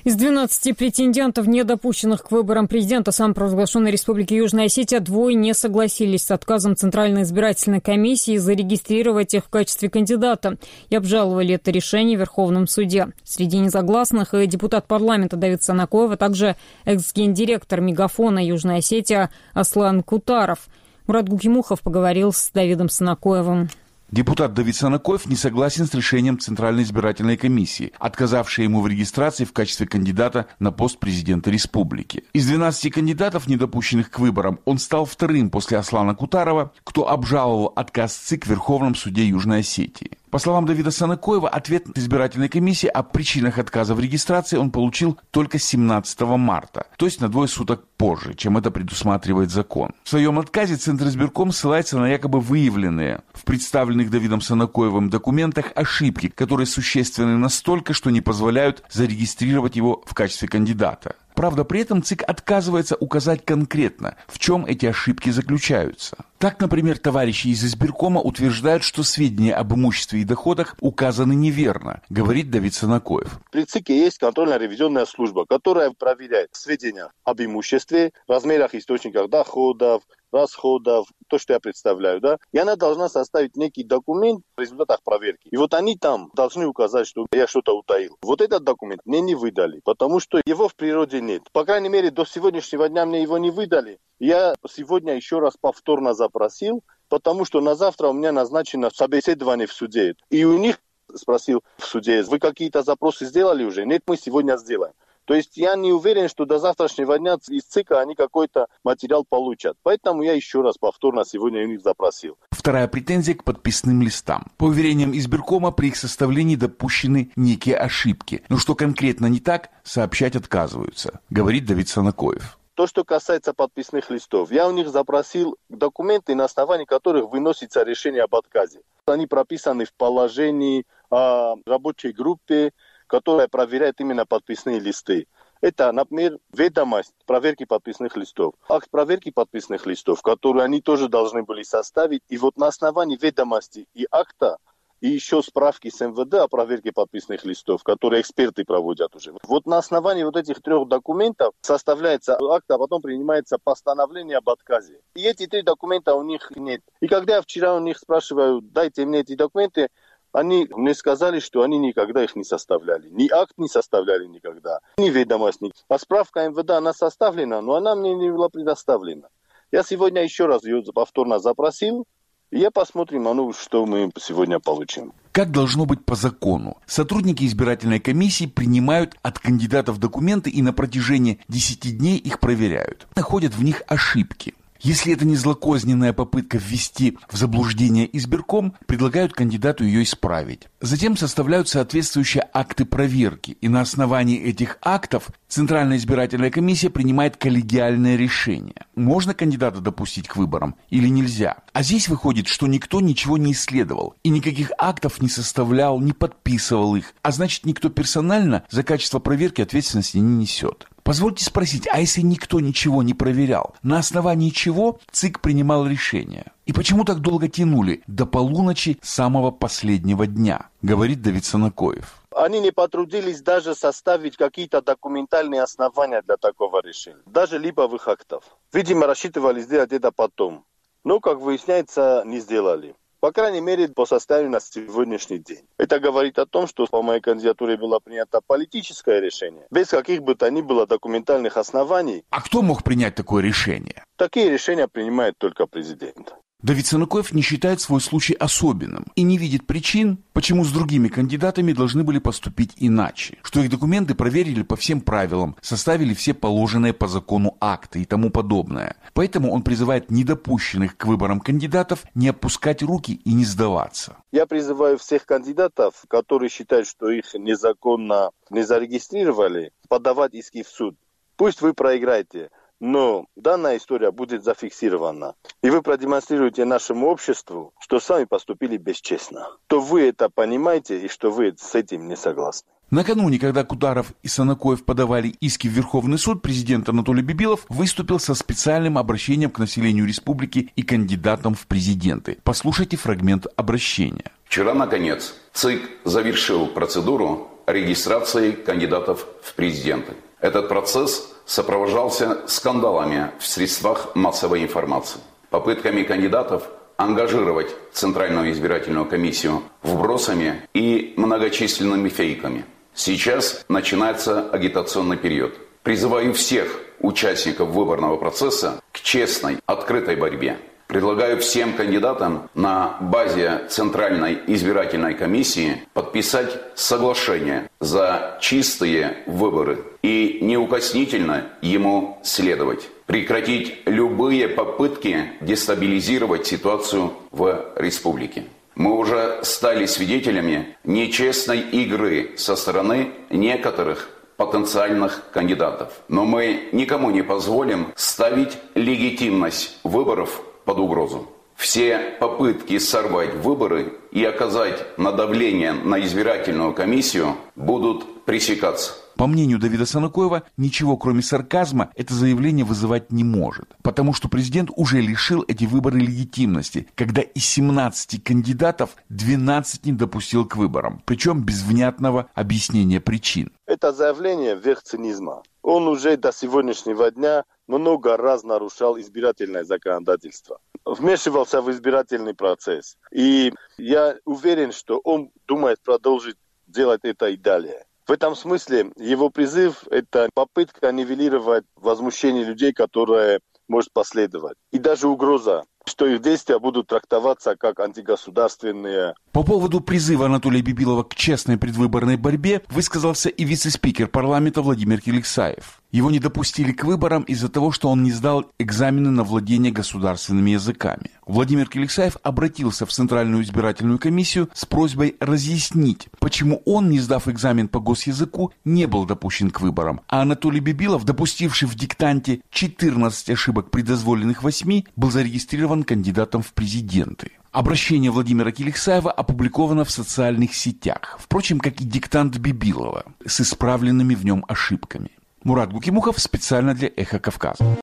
Из 12 претендентов, не допущенных к выборам президента самопровозглашенной Республики Южная Осетия, 2 не согласились с отказом Центральной избирательной комиссии зарегистрировать их в качестве кандидата и обжаловали это решение в Верховном суде. Среди несогласных и депутат парламента Давид Санакоев, а также экс-гендиректор Мегафона Южная Осетия Аслан Кутаров. Мурат Гукимухов поговорил с Давидом Санакоевым. Депутат Давид Санакоев не согласен с решением Центральной избирательной комиссии, отказавшей ему в регистрации в качестве кандидата на пост президента республики. Из 12 кандидатов, не допущенных к выборам, он стал вторым после Аслана Кутарова, кто обжаловал отказ ЦИК в Верховном суде Южной Осетии. По словам Давида Санакоева, ответ избирательной комиссии о причинах отказа в регистрации он получил только 17 марта, то есть на 2 суток позже, чем это предусматривает закон. В своем отказе Центр избирком ссылается на якобы выявленные в представленных Давидом Санакоевым документах ошибки, которые существенны настолько, что не позволяют зарегистрировать его в качестве кандидата. Правда, при этом ЦИК отказывается указать конкретно, в чем эти ошибки заключаются. Так, например, товарищи из избиркома утверждают, что сведения об имуществе и доходах указаны неверно, говорит Давид Санакоев. При ЦИКе есть контрольно-ревизионная служба, которая проверяет сведения об имуществе, размерах источниках доходов, расходов, то, что я представляю, да, и она должна составить некий документ в результатах проверки. И вот они там должны указать, что я что-то утаил. Вот этот документ мне не выдали, потому что его в природе нет. По крайней мере, до сегодняшнего дня мне его не выдали. Я сегодня еще раз повторно запросил, потому что на завтра у меня назначено собеседование в суде. И у них спросил в суде: вы какие-то запросы сделали уже? Нет, мы сегодня сделаем. То есть я не уверен, что до завтрашнего дня из ЦИКа они какой-то материал получат. Поэтому я еще раз повторно сегодня у них запросил. Вторая претензия к подписным листам. По уверениям избиркома, при их составлении допущены некие ошибки. Но что конкретно не так, сообщать отказываются, говорит Давид Санакоев. То, что касается подписных листов, я у них запросил документы, на основании которых выносится решение об отказе. Они прописаны в положении о рабочей группе, которая проверяет именно подписные листы. Это, например, ведомость проверки подписных листов, акт проверки подписных листов, который они тоже должны были составить. И вот на основании ведомости и акта, и еще справки с МВД о проверке подписных листов, которые эксперты проводят уже. Вот на основании вот этих 3 документов составляется акт, а потом принимается постановление об отказе. И эти 3 документа у них нет. И когда я вчера у них спрашиваю: дайте мне эти документы, они мне сказали, что они никогда их не составляли. Ни акт не составляли никогда, ни ведомость. А справка МВД, она составлена, но она мне не была предоставлена. Я сегодня еще раз ее повторно запросил, и я посмотрим, что мы сегодня получим. Как должно быть по закону? Сотрудники избирательной комиссии принимают от кандидатов документы и на протяжении 10 дней их проверяют. Находят в них ошибки. Если это не злокозненная попытка ввести в заблуждение избирком, предлагают кандидату ее исправить. Затем составляют соответствующие акты проверки, и на основании этих актов Центральная избирательная комиссия принимает коллегиальное решение. Можно кандидата допустить к выборам или нельзя? А здесь выходит, что никто ничего не исследовал, и никаких актов не составлял, не подписывал их, а значит, никто персонально за качество проверки ответственности не несет. Позвольте спросить, а если никто ничего не проверял, на основании чего ЦИК принимал решение? И почему так долго тянули, до полуночи самого последнего дня, говорит Давид Санакоев. Они не потрудились даже составить какие-то документальные основания для такого решения, даже липовых актов. Видимо, рассчитывали сделать это потом, но, как выясняется, не сделали. По крайней мере, по составлению на сегодняшний день. Это говорит о том, что по моей кандидатуре было принято политическое решение, без каких бы то ни было документальных оснований. А кто мог принять такое решение? Такие решения принимает только президент. Давид Санакоев не считает свой случай особенным и не видит причин, почему с другими кандидатами должны были поступить иначе. Что их документы проверили по всем правилам, составили все положенные по закону акты и тому подобное. Поэтому он призывает недопущенных к выборам кандидатов не опускать руки и не сдаваться. Я призываю всех кандидатов, которые считают, что их незаконно не зарегистрировали, подавать иски в суд. Пусть вы проиграете, но данная история будет зафиксирована. И вы продемонстрируете нашему обществу, что сами поступили бесчестно. То вы это понимаете и что вы с этим не согласны. Накануне, когда Кутаров и Санакоев подавали иски в Верховный суд, президент Анатолий Бибилов выступил со специальным обращением к населению республики и кандидатам в президенты. Послушайте фрагмент обращения. Вчера, наконец, ЦИК завершил процедуру регистрации кандидатов в президенты. Этот процесс сопровождался скандалами в средствах массовой информации, попытками кандидатов ангажировать Центральную избирательную комиссию вбросами и многочисленными фейками. Сейчас начинается агитационный период. Призываю всех участников выборного процесса к честной, открытой борьбе. Предлагаю всем кандидатам на базе Центральной избирательной комиссии подписать соглашение за чистые выборы и неукоснительно ему следовать. Прекратить любые попытки дестабилизировать ситуацию в республике. Мы уже стали свидетелями нечестной игры со стороны некоторых потенциальных кандидатов. Но мы никому не позволим ставить легитимность выборов под угрозу. Все попытки сорвать выборы и оказать давление на избирательную комиссию будут пресекаться. По мнению Давида Санукоева, ничего кроме сарказма это заявление вызывать не может, потому что президент уже лишил эти выборы легитимности, когда из 17 кандидатов 12 не допустил к выборам, причем без внятного объяснения причин. Это заявление верх цинизма. Он уже до сегодняшнего дня много раз нарушал избирательное законодательство, вмешивался в избирательный процесс. И я уверен, что он думает продолжить делать это и далее. В этом смысле его призыв – это попытка нивелировать возмущение людей, которое может последовать. И даже угроза, что их действия будут трактоваться как антигосударственные. По поводу призыва Анатолия Бибилова к честной предвыборной борьбе высказался и вице-спикер парламента Владимир Киликсаев. Его не допустили к выборам из-за того, что он не сдал экзамены на владение государственными языками. Владимир Киликсаев обратился в Центральную избирательную комиссию с просьбой разъяснить, почему он, не сдав экзамен по госязыку, не был допущен к выборам, а Анатолий Бибилов, допустивший в диктанте 14 ошибок при дозволенных 8, был зарегистрирован кандидатом в президенты. Обращение Владимира Киликсаева опубликовано в социальных сетях, впрочем, как и диктант Бибилова с исправленными в нем ошибками. Мурат Гукимухов специально для «Эхо Кавказа».